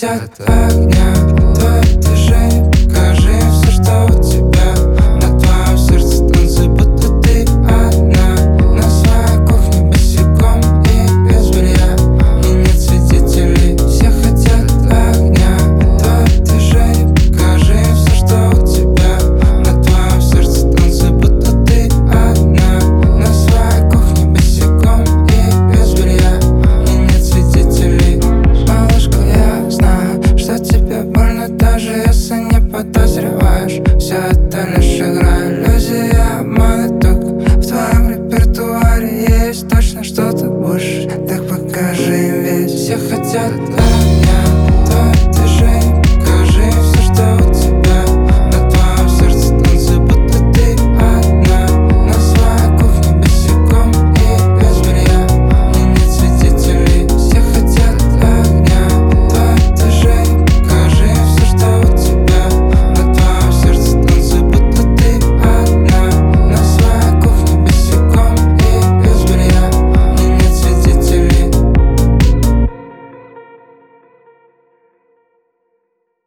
хотят огня, твое движение, покажи им все, что у тебя. На твоем сердце танцы, будто ты одна. На своей кухне босиком и без белья, и нет свидетелей, все хотят огня. Твое движение, покажи им все, что у тебя. На твоем сердце танцы, будто ты одна. На своей кухне босиком и без белья, и нет свидетелей. Малышка, я знаю, что тебе больно, даже если не подозреваешь. Все это лишь игра, иллюзия, обман, и только в твоем репертуаре есть точно что-то больше. Так покажи им, ведь все хотят